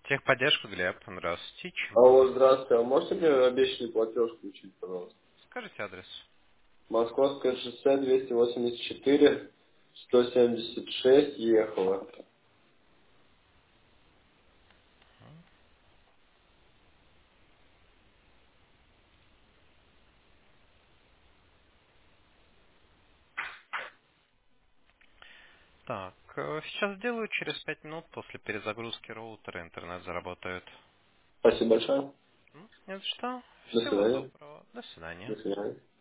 Техподдержка, Глеб. Здравствуйте. Чем могу Алло, помочь? здравствуйте. А можете мне обещанный платеж включить, пожалуйста? Скажите адрес. Московское шоссе 284, 176, ехала. Так, сейчас сделаю, через 5 минут после перезагрузки роутера интернет заработает. Спасибо большое. Не за что. До Всего свидания. доброго. До свидания. До свидания.